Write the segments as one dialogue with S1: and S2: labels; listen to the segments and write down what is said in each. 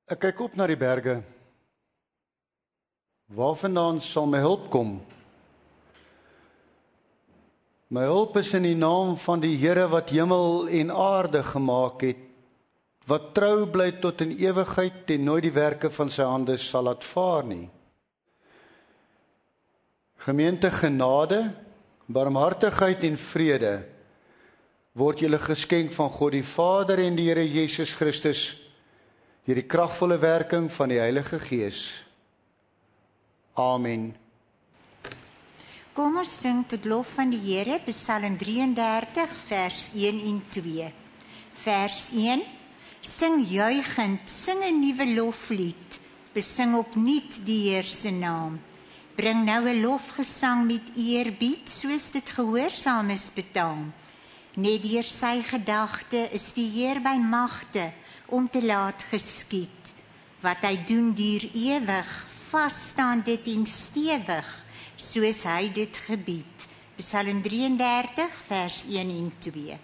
S1: Ek kyk op na die berge. Waarvandaan sal my hulp kom? My hulp is in die naam van die Here wat hemel en aarde gemaak het, wat trou bly tot in ewigheid en nooit die werke van sy hande sal laat vaar nie. Gemeente, genade, barmhartigheid en vrede word julle geskenk van God die Vader en die Here Jesus Christus deur die kragvolle werking van die Heilige Gees. Amen.
S2: Kom ons sing tot lof van die Here, Psalm 33, vers 1 en 2. Vers 1, sing juichend, sing 'n nuwe loflied, besing opnuut die Heer se naam. Bring nou 'n lofgesang met eerbied, soos dit gehoorsaam is betaam. Net deur sy gedagte is die Heer by magte om te laat geskied. Wat hy doen duur ewig, vas staan dit en stewig, soos hy dit gebied. Psalm 33, vers 1 en 2.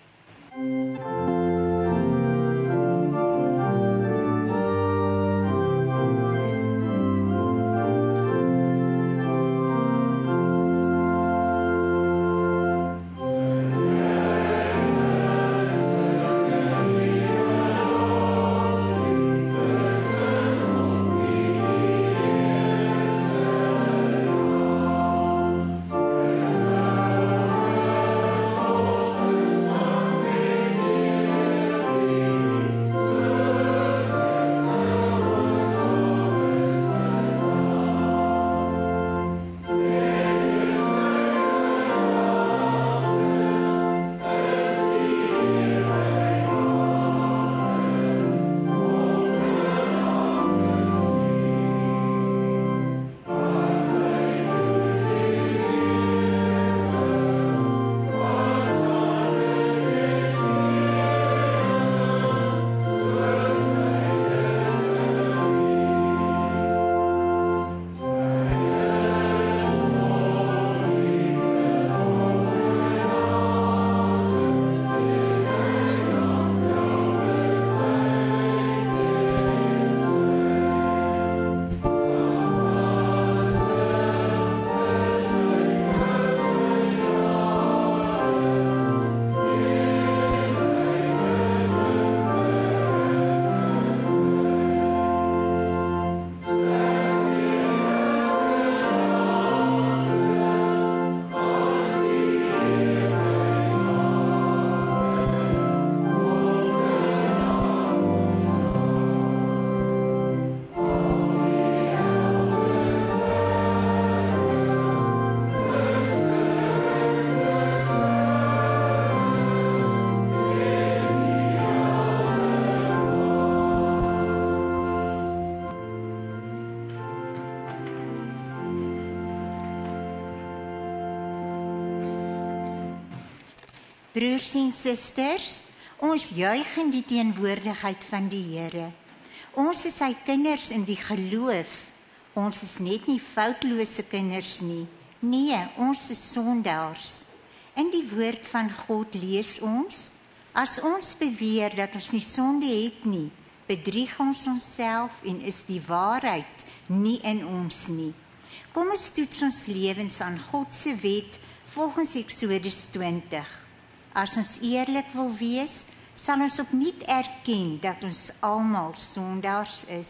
S2: Broers en susters, ons juig in die teenwoordigheid van die Here. Ons is sy kinders in die geloof. Ons is net nie foutlose kinders nie. Nee, ons is sondaars. In die woord van God lees ons, as ons beweer dat ons nie sonde het nie, bedrieg ons onsself en is die waarheid nie in ons nie. Kom ons toets ons lewens aan God se wet volgens Eksodus 20. As ons eerlik wil wees, sal ons opnuut erken dat ons almal sondaars is.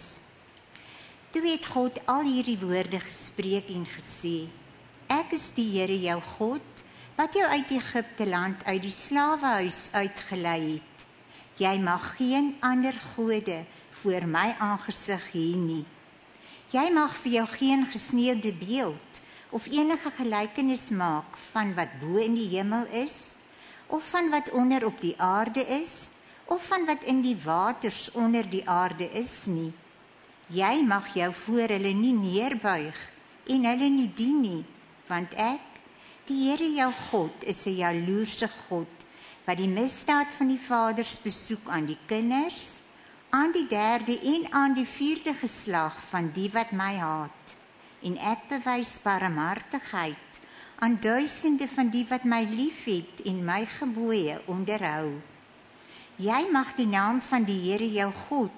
S2: Toe het God al hierdie woorde gespreek en gesê, ek is die Here jou God, wat jou uit Egipte land uit die slawehuis uitgelei het. Jy mag geen ander gode voor my aangesig hê nie. Jy mag vir jou geen gesneeuwde beeld of enige gelykenis maak van wat bo in die hemel is, of van wat onder op die aarde is, of van wat in die waters onder die aarde is nie. Jy mag jou voor hulle nie neerbuig en hulle nie dien nie, want ek, die Here jou God, is 'n jaloerse God, wat die misdaad van die vaders besoek aan die kinders, aan die 3de en aan die 4de geslag van die wat my haat. En ek bewys barmhartigheid aan duisende van die wat my liefhet en my gebooie onderhou. Jy mag die naam van die Here jou God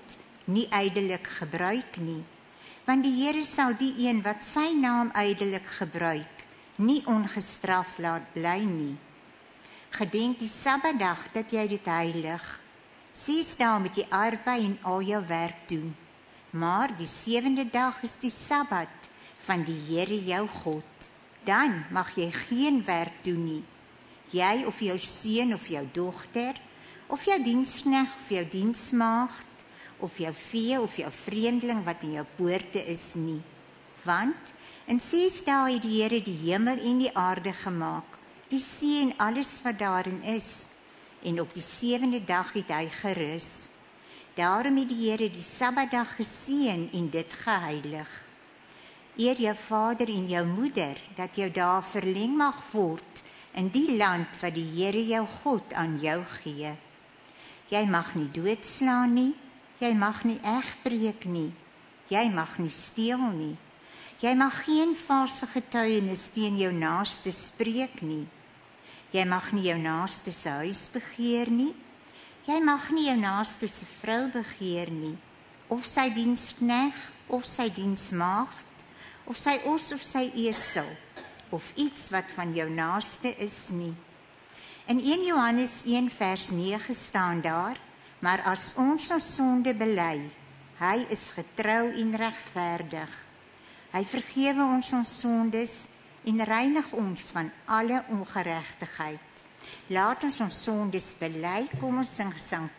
S2: nie ydelik gebruik nie, want die Here sal die een wat sy naam ydelik gebruik, nie ongestraf laat bly nie. Gedenk die Sabbatdag dat jy dit heilig. 6 dae moet jy arbei en al jou werk doen, maar die 7de dag is die Sabbat van die Here jou God. Dan mag jy geen werk doen nie. Jy of jou seun of jou dogter, of jou diensknegt of jou diensmaagd, of jou vee of jou vreemdeling wat in jou poorte is nie. Want in 6 dae het die Here die hemel en die aarde gemaak, die see en alles wat daarin is, en op die 7de dag het hy gerus. Daarom het die Here die Sabbatdag geseën en dit geheilig. Eer jou vader en jou moeder, dat jou dae verleng mag word in die land wat die Here jou God aan jou gee. Jy mag nie doodslaan nie, jy mag nie egbreek nie, jy mag nie steel nie, jy mag geen valse getuienis teen jou naaste spreek nie, jy mag nie jou naaste se huis begeer nie, jy mag nie jou naaste se vrou begeer nie, of sy diensknegt, of sy diensmaagd, of sy os of sy esel, of iets wat van jou naaste is nie. In 1 Johannes 1 vers 9 staan daar, maar as ons sonde bely, hy is getrou en regverdig. Hy vergewe ons sondes en reinig ons van alle ongeregtigheid. Laat ons sondes bely, kom ons sing Gesang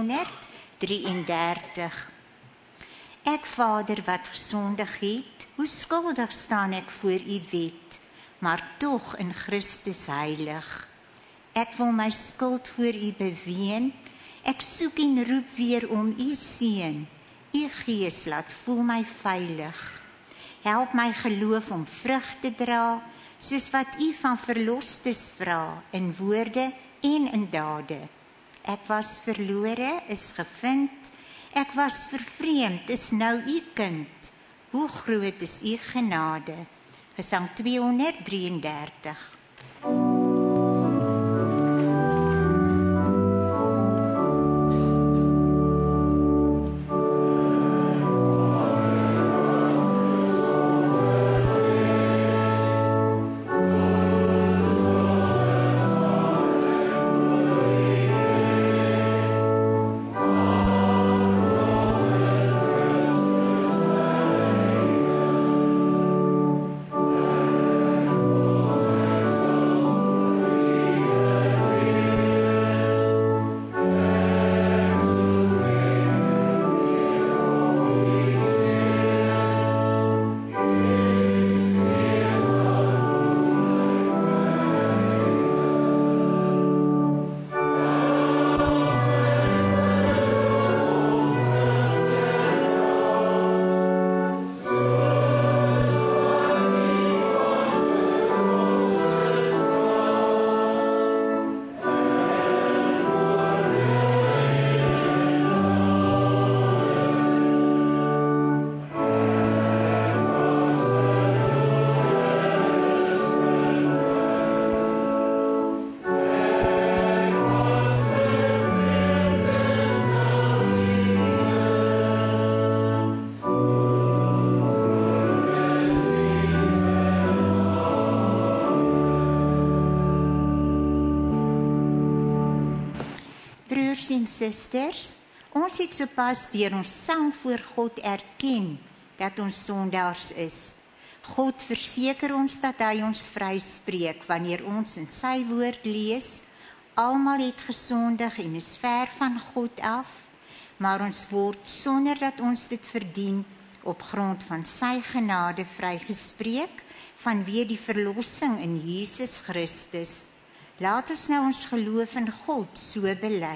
S2: 233. Ek Vader wat gesondig het, hoe skuldig staan ek voor u wet, maar tog in Christus heilig. Ek wil my skuld voor u beween, ek soek en roep weer om u seën. U Gees laat voel my veilig. Help my geloof om vrug te dra, soos wat u van verlostes vra, in woorde en in dade. Ek was verlore, is gevind, ek was vervreemd, is nou u kind. Hoe groot is u genade? Gesang 233. Broers en susters, ons het sopas deur ons sang voor God erken dat ons sondaars is. God verseker ons dat hy ons vryspreek wanneer ons in sy woord lees. Almal het gesondig en is ver van God af, maar ons word sonder dat ons dit verdien op grond van sy genade vrygespreek vanweë die verlossing in Jesus Christus. Laat ons nou ons geloof in God so bely.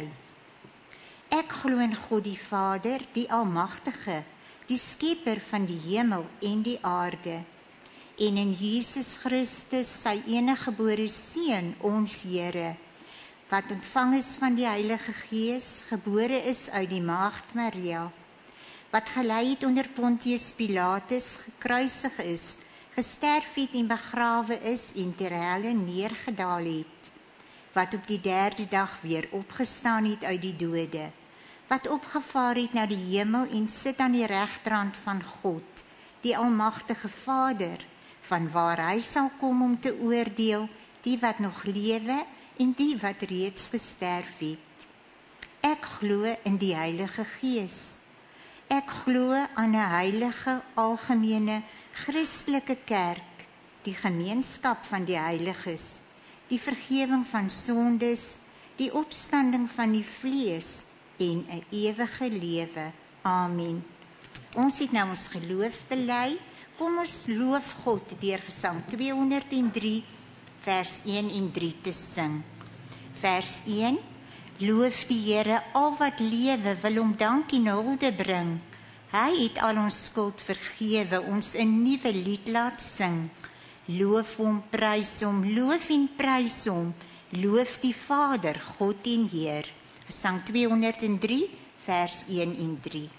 S2: Ek glo in God die Vader, die Almagtige, die Skepper van die hemel en die aarde, en in Jesus Christus, sy eniggebore Seun, ons Here, wat ontvang is van die Heilige Gees, gebore is uit die Maagd Maria, wat gelei het onder Pontius Pilatus, gekruisig is, gesterf het en begrawe is en ter helle neergedaal het, wat op die 3de dag weer opgestaan het uit die dode, wat opgevaar het na die hemel en sit aan die regterhand van God, die almagtige Vader, vanwaar hy sal kom om te oordeel die wat nog lewe en die wat reeds gesterf het. Ek glo in die Heilige Gees. Ek glo aan 'n heilige, algemene, Christelike kerk, die gemeenskap van die heiliges, die vergewing van sondes, die opstanding van die vlees en 'n ewige lewe. Amen. Ons het nou ons geloof bely. Kom ons loof God deur Gesang 203, vers 1 en 3 te sing. Vers 1. Loof die Here, al wat lewe wil hom dank en hulde bring. Hy het al ons skuld vergewe, ons 'n nuwe lied laat sing. Loof hom, prys hom, loof en prys hom. Loof die Vader, God en Heer. Gesang 203, vers 1 en 3.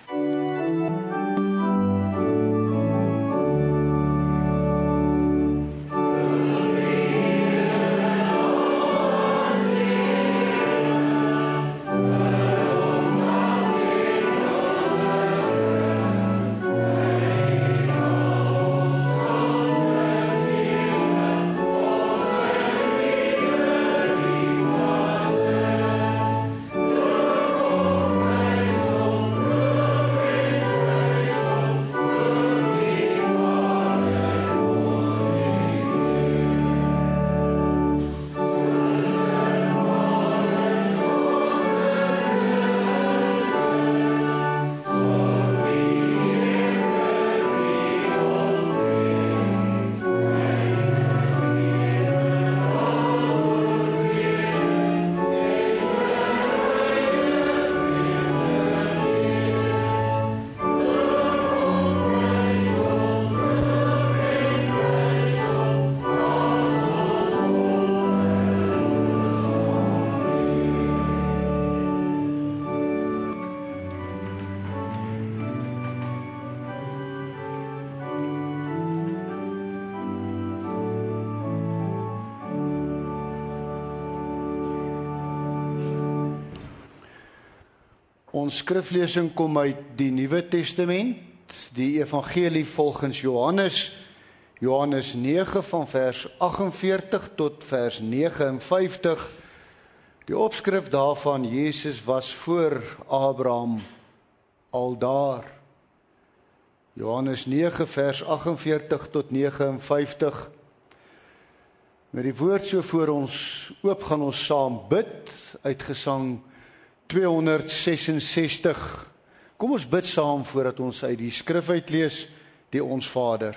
S2: Ons skriflesing kom uit die Nuwe Testament, die Evangelie volgens Johannes, Johannes 9 van vers 48 tot vers 59. Die opskrif daarvan, Jesus was voor Abraham al daar. Johannes 9 vers 48 tot 59. Met die woord so voor ons oop gaan ons saam bid uit Gesang 266. Kom ons bid saam voordat ons uit die skrif uitlees, die Ons Vader.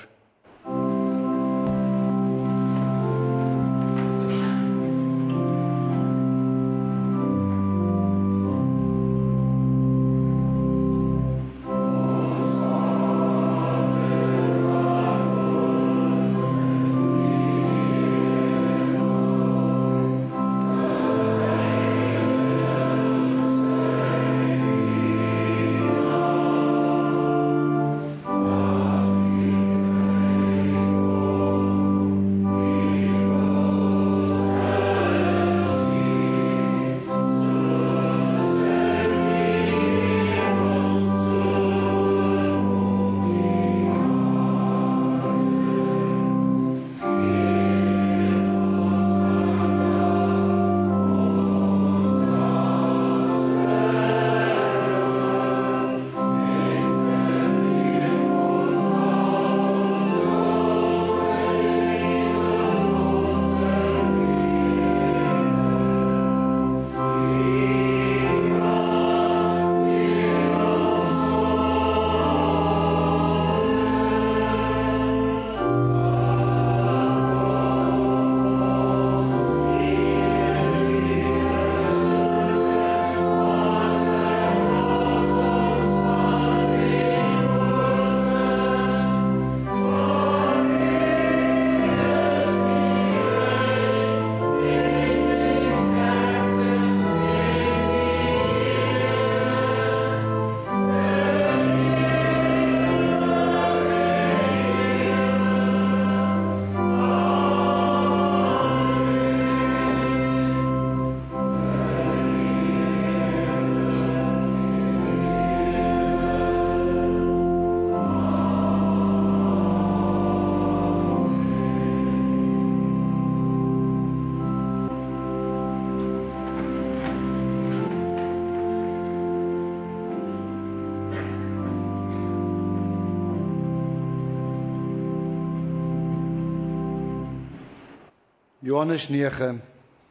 S1: Johannes 9.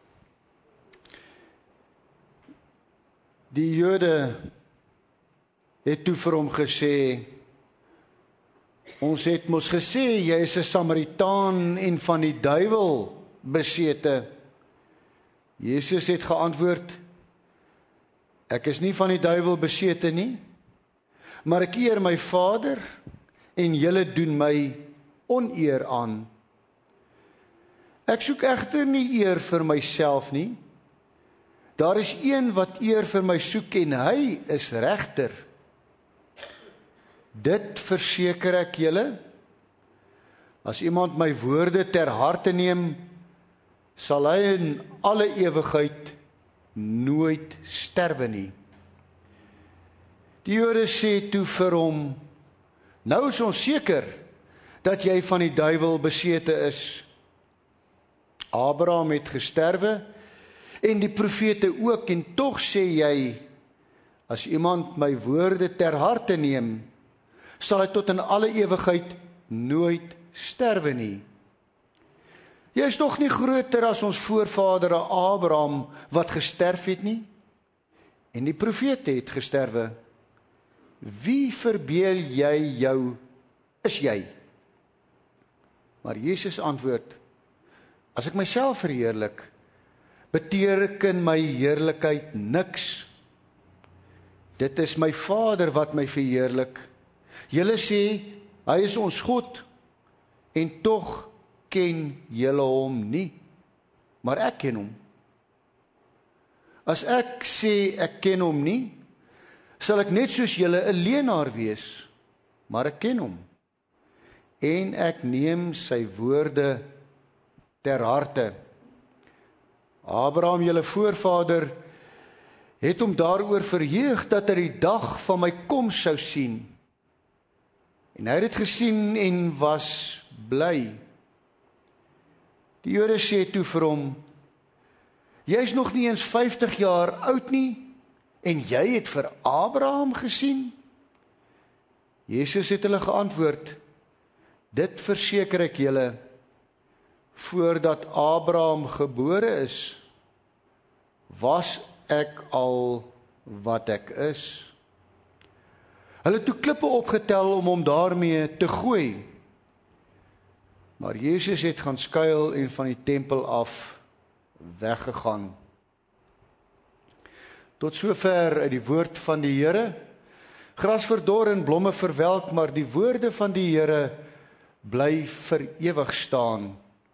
S1: Die Jode het toe vir hom gesê, ons het mos gesê, jy is 'n Samaritaan en van die duiwel besete. Jesus het geantwoord, ek is nie van die duiwel besete nie, maar ek eer my Vader en julle doen my oneer aan. Ek soek egter nie eer vir myself nie. Daar is een wat eer vir my soek en hy is regter. Dit verseker ek julle, as iemand my woorde ter harte neem, sal hy in alle ewigheid nooit sterwe nie. Die Jode sê toe vir hom, nou is ons seker dat jy van die duiwel besete is. Abraham het gesterwe en die profete ook, en tog sê jy, as iemand my woorde ter harte neem, sal hy tot in alle ewigheid nooit sterwe nie. Jy is nog nie groter as ons voorvader Abraham wat gesterf het nie, en die profete het gesterwe. Wie verbeel jy jou is jy? Maar Jesus antwoord, as ek myself verheerlik, beteken my heerlikheid niks. Dit is my Vader wat my verheerlik. Julle sê, hy is ons God, en tog ken julle hom nie, maar ek ken hom. As ek sê ek ken hom nie, sal ek net soos julle 'n leienaar wees, maar ek ken hom. En ek neem sy woorde ter harte. Abraham, julle voorvader, het hom daaroor verheug dat hy die dag van my koms sou sien. En hy het dit gesien en was bly. Die Jode sê toe vir hom, jy is nog nie eens 50 jaar oud nie, en jy het vir Abraham gesien? Jesus het hulle geantwoord, dit verseker ek julle, voordat Abraham gebore is, was ek al wat ek is. Hulle het toe klippe opgetel om hom daarmee te gooi. Maar Jesus het gaan skuil en van die tempel af weggegaan. Tot sover uit die woord van die Here. Gras verdor en blomme verwelk, maar die woorde van die Here bly vir ewig staan.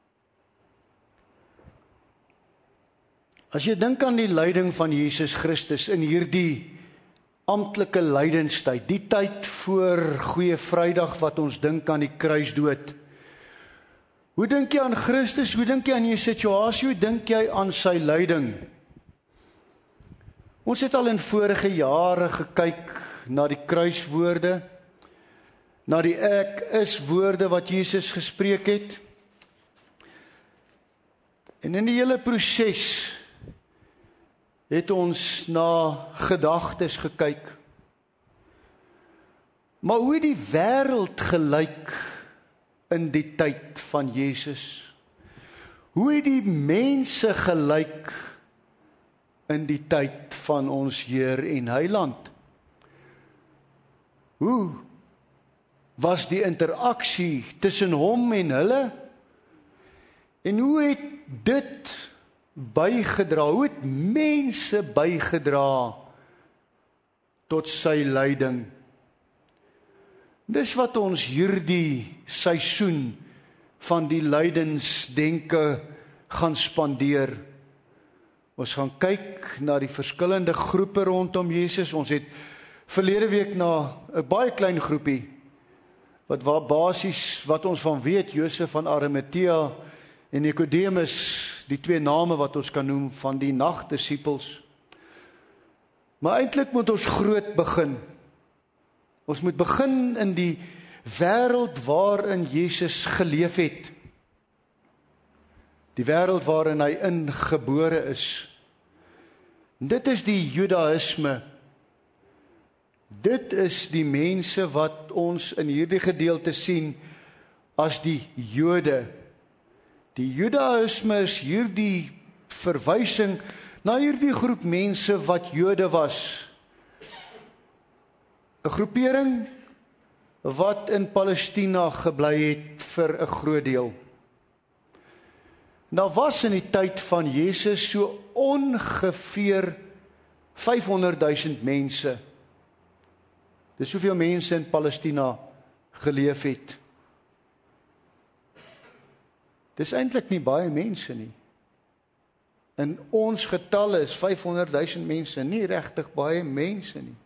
S1: As jy dink aan die lyding van Jesus Christus in hierdie amptelike lydenstyd, die tyd voor Goeie Vrydag wat ons dink aan die kruisdood. Hoe dink jy aan Christus? Hoe dink jy aan jou situasie? Hoe dink jy aan sy lyding? Ons het al in vorige jare gekyk na die kruiswoorde, na die ek is woorde wat Jesus gespreek het. En in die hele proses het ons na gedagtes gekyk. Maar hoe het die wêreld gelyk in die tyd van Jesus? Hoe het die mense gelyk in die tyd van ons Heer en Heiland? Hoe was die interaksie tussen hom en hulle? En hoe het dit bygedra, hoe het mense bygedra tot sy lyding? Dis wat ons hierdie seisoen van die lydensdenke gaan spandeer. Ons gaan kyk na die verskillende groepe rondom Jesus. Ons het verlede week na 'n baie klein groepie, wat basies, wat ons van weet, Josef van Arimatea en Nikodemus, die twee name wat ons kan noem van die nagdisippels. Maar eintlik moet ons groot begin. Ons moet begin in die wêreld waarin Jesus geleef het. Die wêreld waarin hy ingebore is. Dit is die Judaïsme. Dit is die mense wat ons in hierdie gedeelte sien as die Jode. Die Judaïsme is hierdie verwysing na hierdie groep mense wat Jode was. 'n groepering wat in Palestina gebly het vir 'n groot deel. Daar was in die tyd van Jesus so ongeveer 500.000 mense. Dis hoeveel mense in Palestina geleef het. Dis eintlik nie baie mense nie. En ons getalle is 500.000 mense, nie regtig baie mense nie.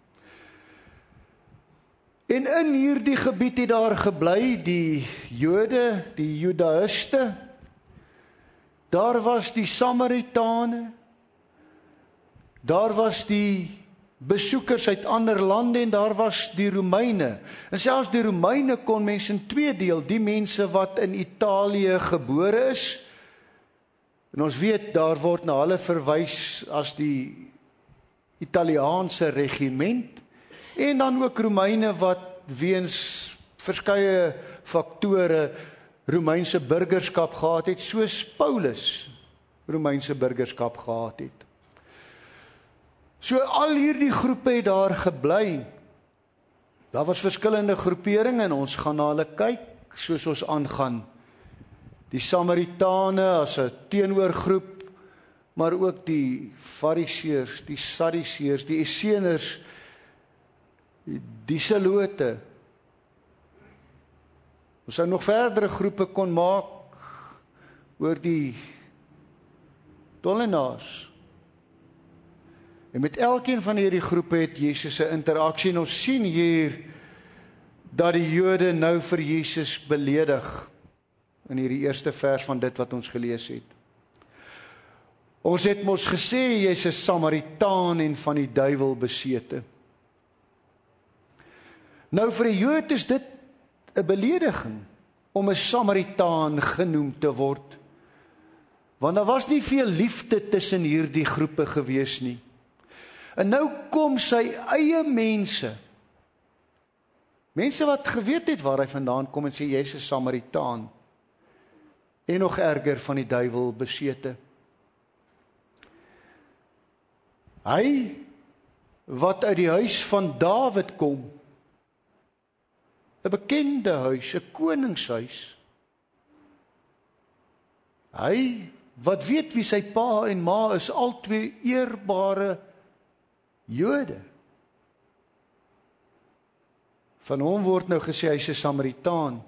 S1: En in hierdie gebied het daar gebly die Jode, die Judaïste. Daar was die Samaritane. Daar was die besoekers uit ander lande en daar was die Romeine. En selfs die Romeine kon mense in twee deel, die mense wat in Italië gebore is. En ons weet, daar word na hulle verwys as die Italiaanse regiment. En dan ook Romeine wat weens verskeie faktore Romeinse burgerskap gehad het, soos Paulus Romeinse burgerskap gehad het. So al hierdie groepe het daar gebly. Daar was verskillende groeperinge en ons gaan na hulle kyk, soos ons aangaan. Die Samaritane as 'n teenoorgroep, maar ook die Fariseërs, die Sadduseërs, die Esseners, die Zelote. Ons sou nog verdere groepe kon maak oor die tollenaars. En met elkeen van hierdie groepe het Jesus 'n interaksie en ons sien hier dat die Jode nou vir Jesus beledig in hierdie eerste vers van dit wat ons gelees het. Ons het mos gesê jy's 'n Samaritaan en van die duiwel besete. Nou vir 'n Jood is dit 'n belediging om 'n Samaritaan genoem te word. Want daar was nie veel liefde tussen hierdie groepe gewees nie. En nou kom sy eie mense wat geweet het waar hy vandaan kom en sê jy's 'n Samaritaan. En nog erger van die duiwel besete. Hy wat uit die huis van Dawid kom, 'n bekende huis, 'n koningshuis. Hy wat weet wie sy pa en ma is, albei eerbare Jode. Van hom word nou gesê hy's 'n Samaritaan.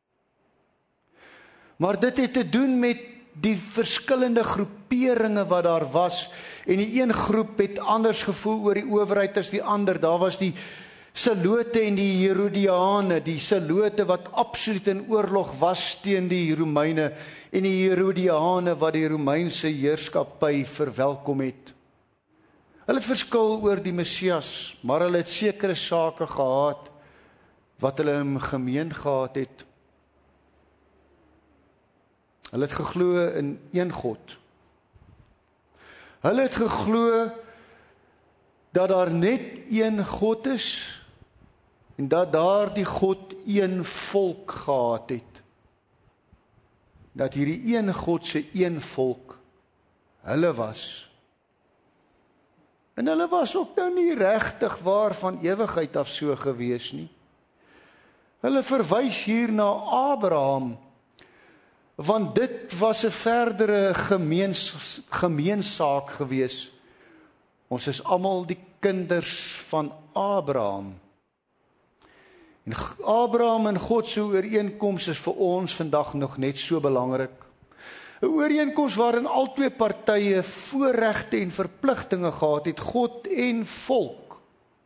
S1: Maar dit het te doen met die verskillende groeperinge wat daar was, en die een groep het anders gevoel oor die owerheid as die ander. Daar was die Zelote en die Herodiane, die Zelote wat absoluut in oorlog was teen die Romeine, en die Herodiane wat die Romeinse heerskappy verwelkom het. Hulle het verskil oor die Messias, maar hulle het sekere sake gehad wat hulle in gemeen gehad het. Hulle het geglo in een God. Hulle het geglo dat daar net een God is en dat daardie God een volk gehad het. Dat hierdie een God se een volk hulle was. En hulle was ook nou nie regtig waar van ewigheid af so gewees nie. Hulle verwys hier na Abraham, want dit was 'n verdere gemeensaak gewees. Ons is almal die kinders van Abraham. En Abraham en God se ooreenkoms is vir ons vandag nog net so belangrik. 'n Ooreenkoms waarin albei partye voorregte en verpligtinge gehad het, God en volk.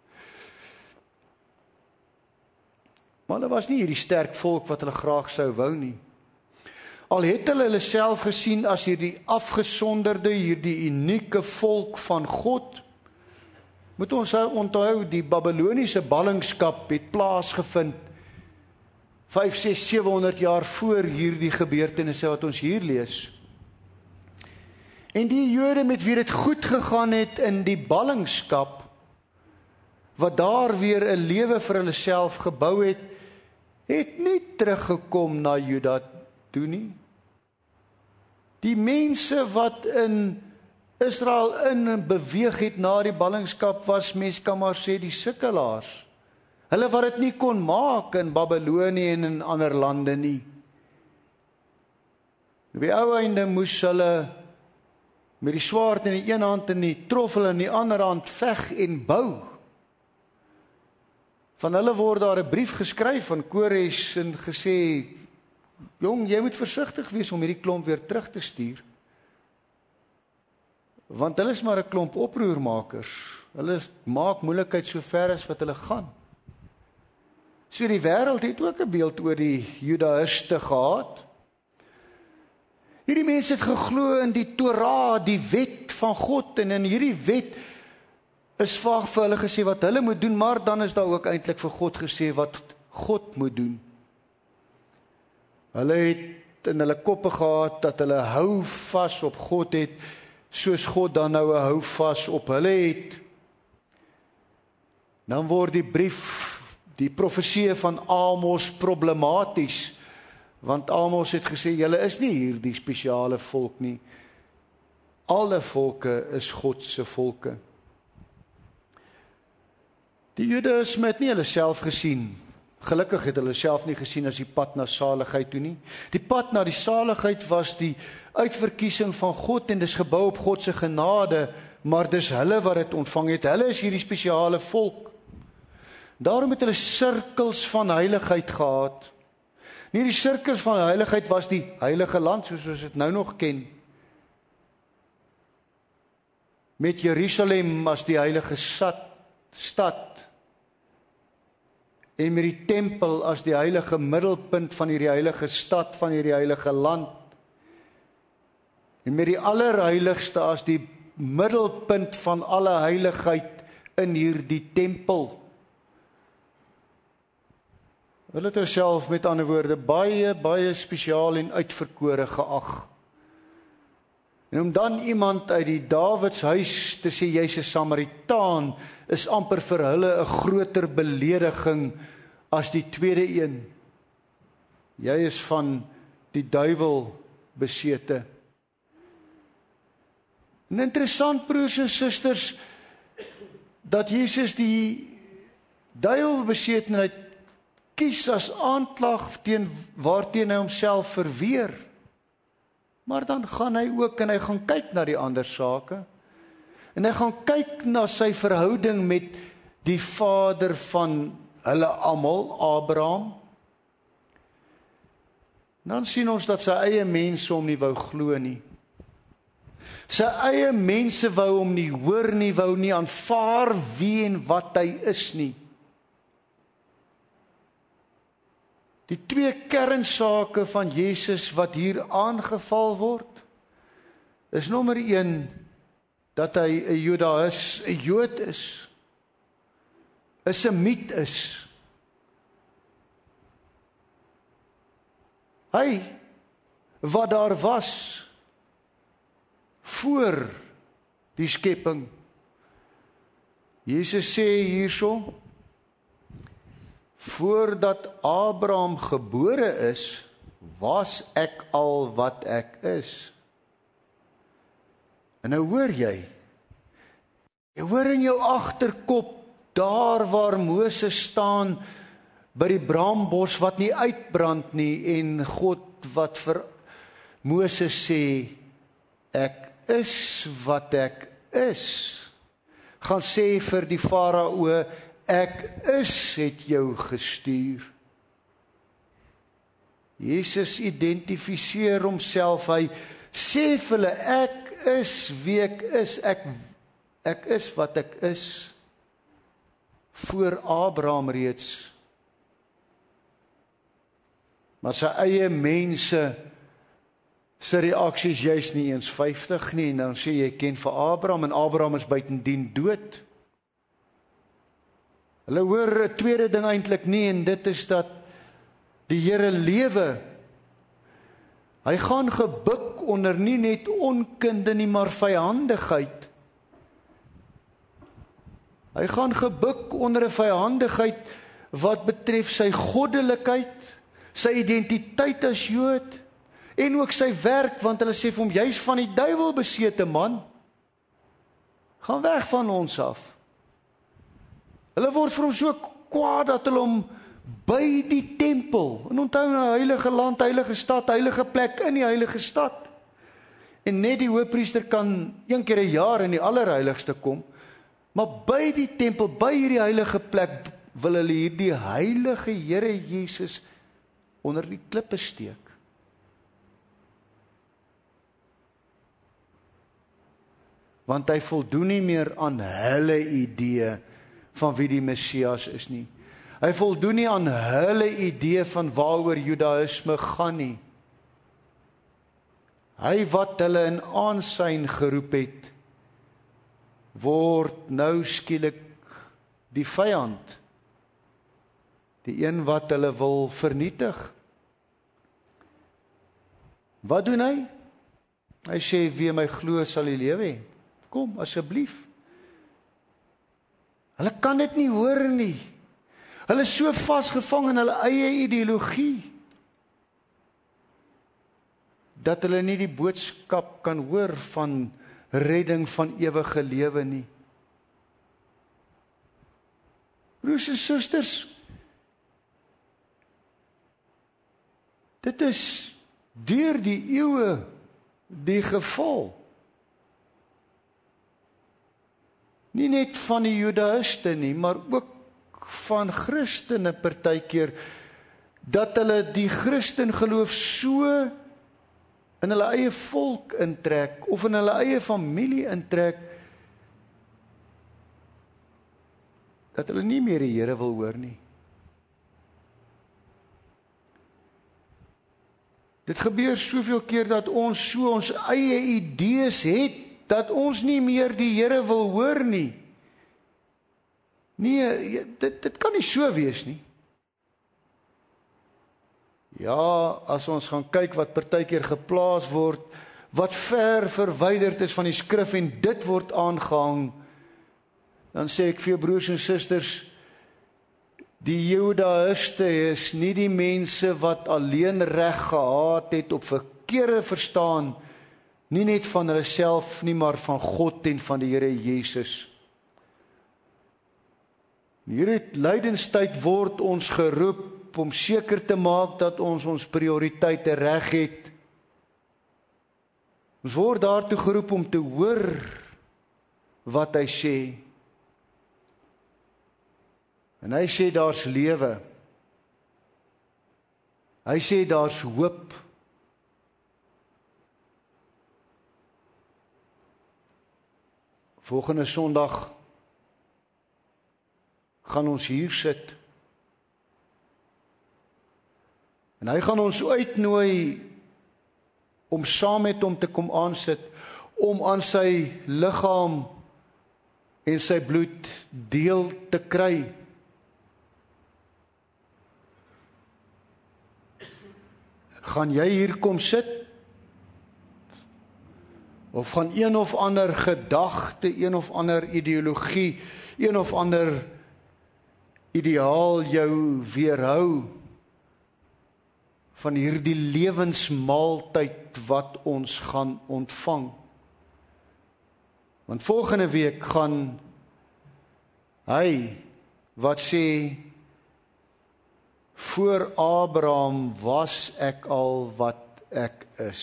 S1: Maar hulle was nie hierdie sterk volk wat hulle graag sou wou nie. Al het hulle self gesien as hierdie afgesonderde, hierdie unieke volk van God. Moet ons onthou, die Babyloniese ballingskap het plaasgevind 5, 6, 700 jaar voor hierdie gebeurtenisse wat ons hier lees. En die Jode met wie dit goed gegaan het in die ballingskap, wat daar weer 'n lewe vir hulle self gebou het nie teruggekom na Juda toe nie. Die mense wat in Israel in beweeg het na die ballingskap was, mens kan maar sê, die sukkelaars. Hulle wat dit nie kon maak in Babylonië en in ander lande nie. Op die ou einde moes hulle met die swaard in die een hand en die troffel in die ander hand veg en bou. Van hulle word daar 'n brief geskryf van Kores en gesê, jong, jy moet versigtig wees om hierdie klomp weer terug te stuur. Want hulle is maar 'n klomp oproermakers. Hulle maak moeilikheid so ver as wat hulle gaan. So die wêreld het ook 'n beeld oor die Judaïste gehad. Hierdie mense het geglo in die Torah, die wet van God, en in hierdie wet is vaag vir hulle gesê wat hulle moet doen, maar dan is daar ook eintlik vir God gesê wat God moet doen. Hulle het in hulle koppe gehad dat hulle hou vas op God het, soos God dan nou 'n hou vas op hulle het. Dan word die brief, die profesie van Amos problematies, want Amos het gesê, julle is nie hier die spesiale volk nie. Alle volke is God se volke. Die Judaïsme het nie hulle self gesien. Gelukkig het hulle self nie gesien as die pad na saligheid toe nie. Die pad na die saligheid was die uitverkiesing van God en dis gebou op God se genade, maar dis hulle wat dit ontvang het. Hulle is hierdie spesiale volk. Daarom het hulle sirkels van heiligheid gehad. Nie die sirkels van heiligheid was die heilige land soos ons dit nou nog ken. Met Jerusalem as die heilige stad. En met die tempel as die heilige middelpunt van hierdie heilige stad, van hierdie heilige land. En met die allerheiligste as die middelpunt van alle heiligheid in hierdie tempel. Hulle het hulself met ander woorde baie spesiaal en uitverkore geag. En om dan iemand uit die Dawids huis te sê jy's 'n Samaritaan, is amper vir hulle 'n groter belediging as die tweede een. Jy is van die duiwel besete. En interessant, broers en susters, dat Jesus die duiwelbesetenheid kies as aanklag waarteen hy homself verweer. Maar dan gaan hy ook en hy gaan kyk na die ander sake. En hy gaan kyk na sy verhouding met die vader van hulle almal, Abraham. Dan sien ons dat sy eie mense hom nie wou glo nie. Sy eie mense wou hom nie hoor nie, wou nie aanvaar wie en wat hy is nie. Die twee kernsake van Jesus wat hier aangeval word, is nommer 1, dat hy 'n Judaïs, 'n Jood is, 'n Semiet is. Hy, wat daar was, voor die skepping. Jesus sê hierso, voordat Abraham gebore is, was ek al wat ek is. En nou hoor jy hoor in jou agterkop, daar waar Moses staan, by die braambos wat nie uitbrand nie, en God wat vir Moses sê, ek is wat ek is, gaan sê vir die farao, ek is het jou gestuur. Jesus identifiseer homself, hy sê vir hulle, ek is wie ek is, ek is wat ek is, voor Abraham reeds. Maar sy eie mense, sy reaksie is juist nie eens 50 nie, en dan sê jy ken vir Abraham, en Abraham is buitendien dood. Hulle hoor 'n tweede ding eintlik nie, en dit is dat die Here lewe. Hy gaan gebuk onder nie net onkunde nie, maar vyhandigheid. Hy gaan gebuk onder 'n vyhandigheid wat betref sy goddelikheid, sy identiteit as Jood, en ook sy werk, want hulle sê vir hom, jy's van die duiwel besete man, gaan weg van ons af. Hulle word vir hom so kwaad dat hulle hom by die tempel, en onthou nou, heilige land, heilige stad, heilige plek in die heilige stad, en net die hoofpriester kan 1 keer 'n jaar in die allerheiligste kom, maar by die tempel, by hierdie heilige plek, wil hulle hierdie heilige Here Jesus onder die klippe steek. Want hy voldoen nie meer aan hulle idee van wie die Messias is nie. Hy voldoen nie aan hulle idee van waaroor Judaïsme gaan nie. Hy wat hulle in aansyn geroep het, word nou skielik die vyand, die een wat hulle wil vernietig. Wat doen hy? Hy sê, wie my glo sal die lewe hê. Kom, asseblief. Hulle kan dit nie hoor nie. Hulle is so vasgevang in hulle eie ideologie, dat hulle nie die boodskap kan hoor van redding van ewige lewe nie. Broers en susters, dit is deur die eeue die geval. Nie net van die Judaïste nie, maar ook van Christene partykeer, dat hulle die Christen geloof so in hulle eie volk intrek, of in hulle eie familie intrek, dat hulle nie meer die Here wil hoor nie. Dit gebeur soveel keer dat ons so ons eie idees het, dat ons nie meer die Here wil hoor nie. Nee, dit kan nie so wees nie. Ja, as ons gaan kyk wat partykeer geplaas word, wat ver verwyderd is van die skrif en dit word aangehang, dan sê ek vir jou broers en susters, die Judaïste is nie die mense wat alleen reg gehad het op verkeerde verstaan, nie net van hulle self nie, maar van God en van die Here Jesus. Hierdie lydenstyd word ons geroep om seker te maak dat ons prioriteite reg het. Ons word daartoe geroep om te hoor wat hy sê. En hy sê daar's lewe. Hy sê daar's hoop. Volgende Sondag gaan ons hier sit. En hy gaan ons uitnooi om saam met hom te kom aansit, om aan sy liggaam en sy bloed deel te kry. Gaan jy hier kom sit? Of gaan een of ander gedagte, een of ander ideologie, een of ander ideaal jou weerhou van hierdie lewensmaaltyd wat ons gaan ontvang? Want volgende week gaan hy wat sê, voor Abraham was ek al wat ek is,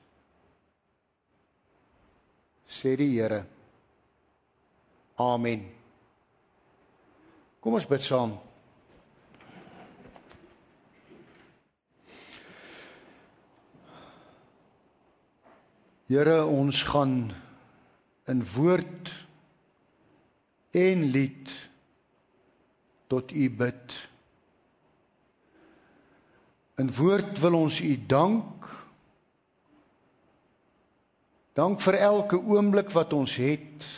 S1: sê die Here. Amen. Kom ons bid saam. Here, ons gaan in woord en lied tot U bid. In woord wil ons U dank. Dank vir elke oomblik wat ons het.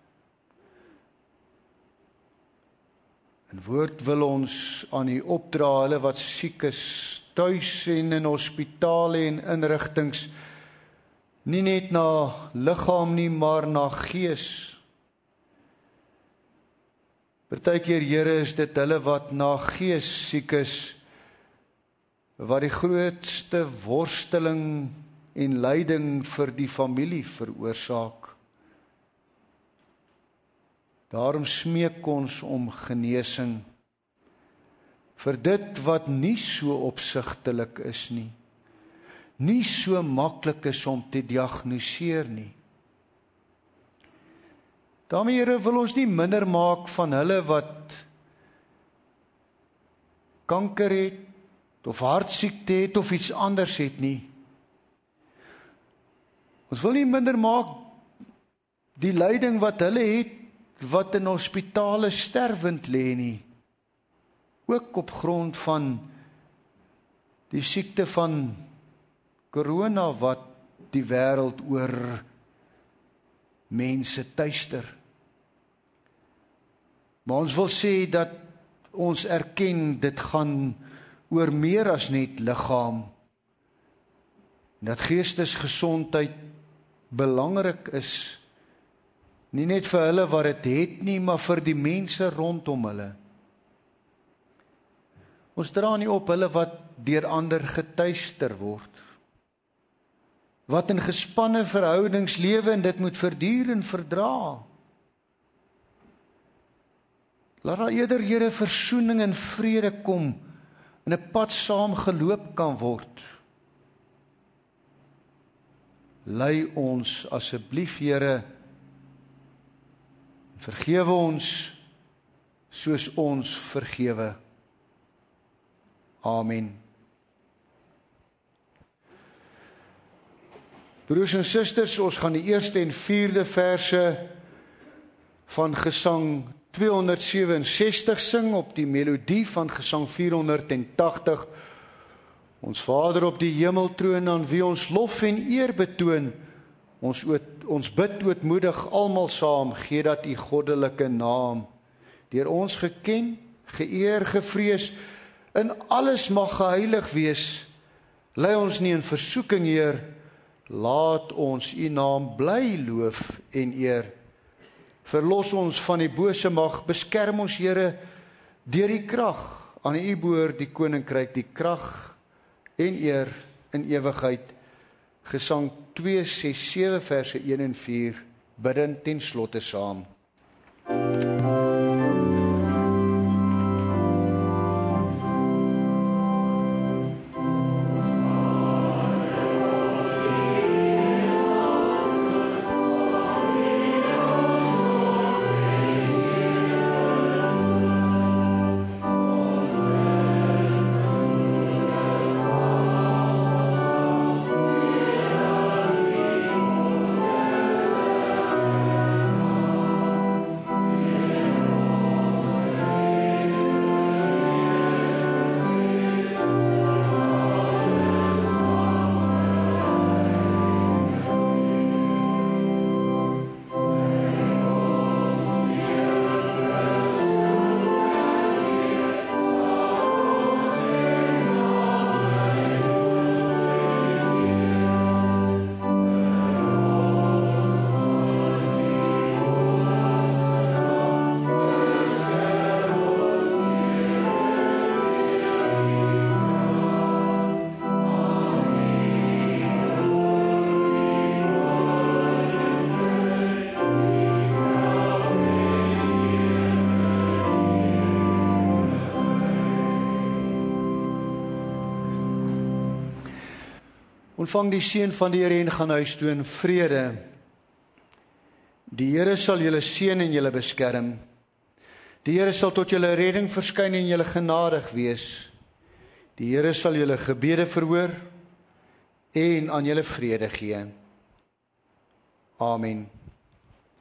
S1: In woord wil ons aan U opdra, hulle wat siek is, tuis en in hospitale en inrigtings, nie net na liggaam nie, maar na gees. Partykeer, Here, is dit hulle wat na gees siek is, wat die grootste worsteling en lyding vir die familie veroorsaak. Daarom smeek ons om genesing vir dit wat nie so opsigtelik is nie so maklik is om te diagnoseer nie. Daarmee, Here, wil ons nie minder maak van hulle wat kanker het, of hartsiekte het, of iets anders het nie. Ons wil nie minder maak die lyding wat hulle het, wat in hospitale sterwend lê nie. Ook op grond van die siekte van corona wat die wêreld oor mense tuister. Maar ons wil sê dat ons erken dit gaan oor meer as net liggaam. Dat geestesgesondheid belangrik is, nie net vir hulle wat dit het nie, maar vir die mense rondom hulle. Ons dra nie op hulle wat deur ander getuister word, wat in gespanne verhoudings lewe en dit moet verduur en verdra. Laat daar eerder, Here, versoening en vrede kom en 'n pad saam geloop kan word. Lei ons asseblief, Here, vergewe ons soos ons vergewe. Amen. Broers en susters, ons gaan die eerste en vierde verse van Gesang 267 sing op die melodie van Gesang 480. Ons Vader op die hemeltroon, aan wie ons lof en eer betoon, ons bid ootmoedig almal saam, gee dat u goddelike naam deur ons geken, geëer, gevrees, in alles mag geheilig wees. Lei ons nie in versoeking, Heer, laat ons u naam bly loof en eer. Verlos ons van die bose mag, beskerm ons, Here, deur die krag. Aan u behoort die koninkryk, die krag en eer in ewigheid. Gesang 267 verse 1 en 4, bidden ten slotte saam. Ontvang die seën van die Here en gaan huis toe in vrede. Die Here sal julle seën en julle beskerm. Die Here sal tot julle redding verskyn en julle genadig wees. Die Here sal julle gebede verhoor en aan julle vrede gee. Amen.